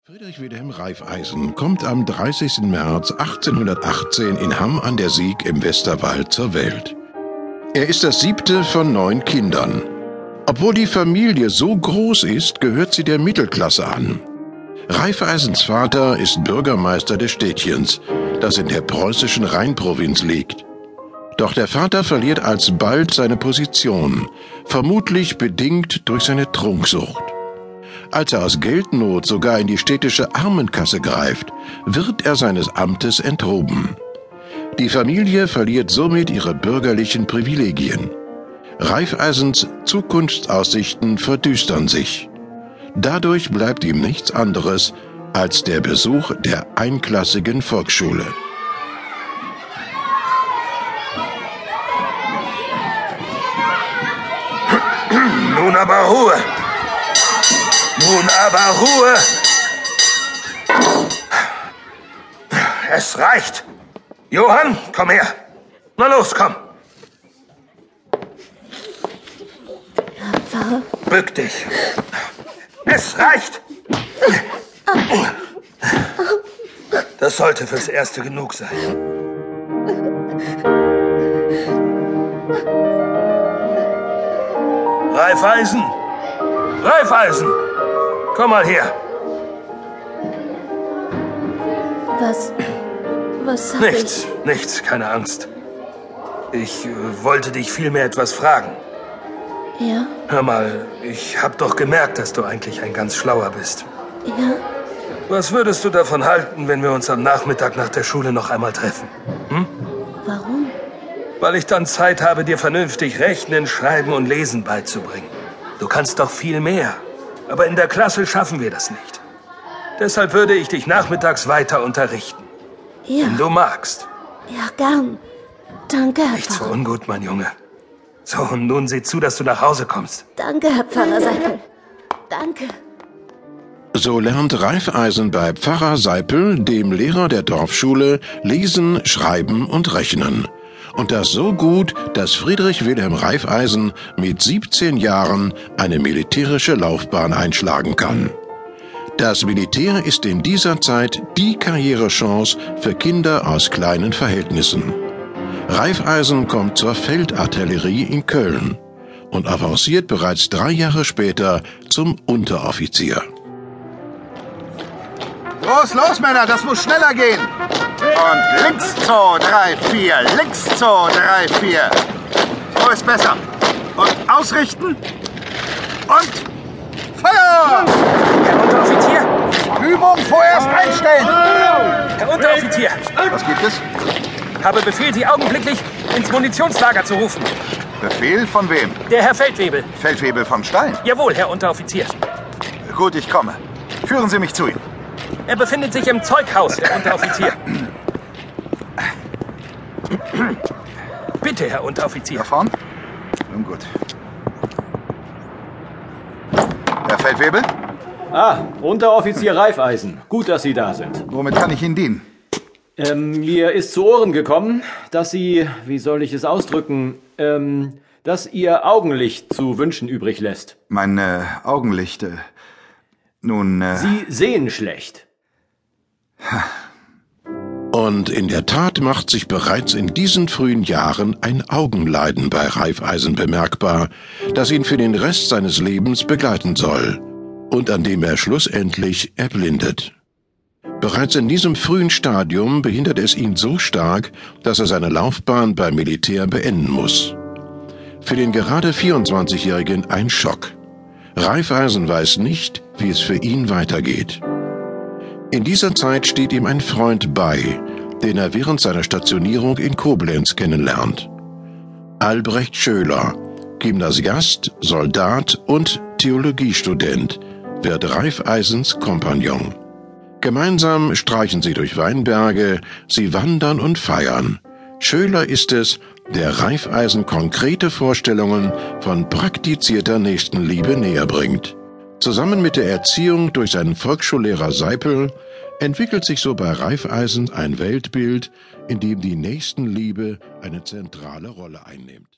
Friedrich Wilhelm Raiffeisen kommt am 30. März 1818 in Hamm an der Sieg im Westerwald zur Welt. Er ist das 7. von 9 Kindern. Obwohl die Familie so groß ist, gehört sie der Mittelklasse an. Raiffeisens Vater ist Bürgermeister des Städtchens, das in der preußischen Rheinprovinz liegt. Doch der Vater verliert alsbald seine Position, vermutlich bedingt durch seine Trunksucht. Als er aus Geldnot sogar in die städtische Armenkasse greift, wird er seines Amtes enthoben. Die Familie verliert somit ihre bürgerlichen Privilegien. Raiffeisens Zukunftsaussichten verdüstern sich. Dadurch bleibt ihm nichts anderes als der Besuch der einklassigen Volksschule. Nun aber Ruhe! Nun aber Ruhe! Es reicht! Johann, komm her! Na los, komm! Herr Pfarrer. Bück dich! Es reicht! Das sollte fürs Erste genug sein. Raiffeisen! Raiffeisen! Komm mal her! Was hab Nichts, nichts, keine Angst. Ich wollte dich vielmehr etwas fragen. Ja? Hör mal, ich hab doch gemerkt, dass du eigentlich ein ganz Schlauer bist. Ja? Was würdest du davon halten, wenn wir uns am Nachmittag nach der Schule noch einmal treffen? Hm? Warum? Weil ich dann Zeit habe, dir vernünftig Rechnen, Schreiben und Lesen beizubringen. Du kannst doch viel mehr. Aber in der Klasse schaffen wir das nicht. Deshalb würde ich dich nachmittags weiter unterrichten. Ja. Wenn du magst. Ja, gern. Danke, Herr Nichts für Pfarrer. ungut, mein Junge. So, und nun sieh zu, dass du nach Hause kommst. Danke, Herr Pfarrer Seipel. Danke. So lernt Raiffeisen bei Pfarrer Seipel, dem Lehrer der Dorfschule, lesen, schreiben und rechnen. Und das so gut, dass Friedrich Wilhelm Raiffeisen mit 17 Jahren eine militärische Laufbahn einschlagen kann. Das Militär ist in dieser Zeit die Karrierechance für Kinder aus kleinen Verhältnissen. Raiffeisen kommt zur Feldartillerie in Köln und avanciert bereits 3 Jahre später zum Unteroffizier. Los, Männer, das muss schneller gehen. Und links 2, 3, 4, links 2, 3, 4. So ist besser. Und ausrichten. Und Feuer! Herr Unteroffizier! Übung vorerst einstellen. Herr Unteroffizier! Was gibt es? Habe Befehl, Sie augenblicklich ins Munitionslager zu rufen. Befehl von wem? Der Herr Feldwebel. Feldwebel vom Stein. Jawohl, Herr Unteroffizier. Gut, ich komme. Führen Sie mich zu ihm. Er befindet sich im Zeughaus, Herr Unteroffizier. Bitte, Herr Unteroffizier. Da vorn? Nun gut. Herr Feldwebel? Unteroffizier Raiffeisen. Gut, dass Sie da sind. Womit kann ich Ihnen dienen? Mir ist zu Ohren gekommen, dass Sie, wie soll ich es ausdrücken, dass Ihr Augenlicht zu wünschen übrig lässt. Mein Augenlicht. Nun. Sie sehen schlecht. Und in der Tat macht sich bereits in diesen frühen Jahren ein Augenleiden bei Raiffeisen bemerkbar, das ihn für den Rest seines Lebens begleiten soll und an dem er schlussendlich erblindet. Bereits in diesem frühen Stadium behindert es ihn so stark, dass er seine Laufbahn beim Militär beenden muss. Für den gerade 24-Jährigen ein Schock. Raiffeisen weiß nicht, wie es für ihn weitergeht. In dieser Zeit steht ihm ein Freund bei, den er während seiner Stationierung in Koblenz kennenlernt. Albrecht Schöler, Gymnasiast, Soldat und Theologiestudent, wird Raiffeisens Kompagnon. Gemeinsam streichen sie durch Weinberge, sie wandern und feiern. Schöler ist es, der Raiffeisen konkrete Vorstellungen von praktizierter Nächstenliebe näherbringt. Zusammen mit der Erziehung durch seinen Volksschullehrer Seipel entwickelt sich so bei Raiffeisen ein Weltbild, in dem die Nächstenliebe eine zentrale Rolle einnimmt.